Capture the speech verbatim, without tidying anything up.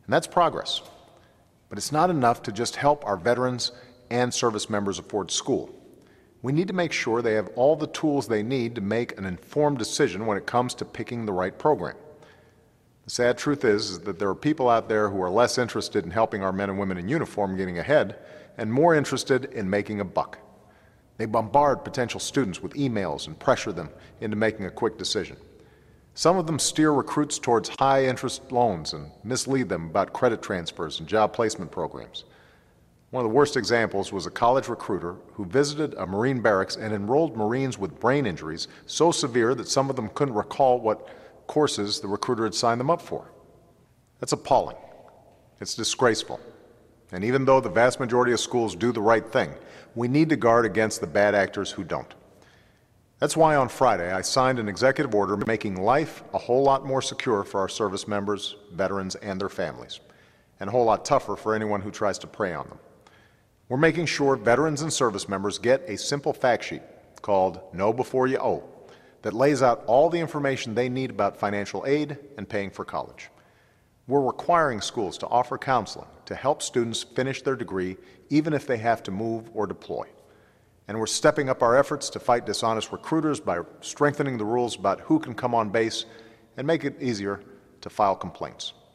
And that's progress. But it's not enough to just help our veterans and service members afford school. We need to make sure they have all the tools they need to make an informed decision when it comes to picking the right program. The sad truth is, is that there are people out there who are less interested in helping our men and women in uniform getting ahead and more interested in making a buck. They bombard potential students with emails and pressure them into making a quick decision. Some of them steer recruits towards high-interest loans and mislead them about credit transfers and job placement programs. One of the worst examples was a college recruiter who visited a Marine barracks and enrolled Marines with brain injuries so severe that some of them couldn't recall what courses the recruiter had signed them up for. That's appalling. It's disgraceful. And even though the vast majority of schools do the right thing, we need to guard against the bad actors who don't. That's why on Friday I signed an executive order making life a whole lot more secure for our service members, veterans, and their families, and a whole lot tougher for anyone who tries to prey on them. We're making sure veterans and service members get a simple fact sheet called Know Before You Owe that lays out all the information they need about financial aid and paying for college. We're requiring schools to offer counseling to help students finish their degree even if they have to move or deploy. And we're stepping up our efforts to fight dishonest recruiters by strengthening the rules about who can come on base and make it easier to file complaints.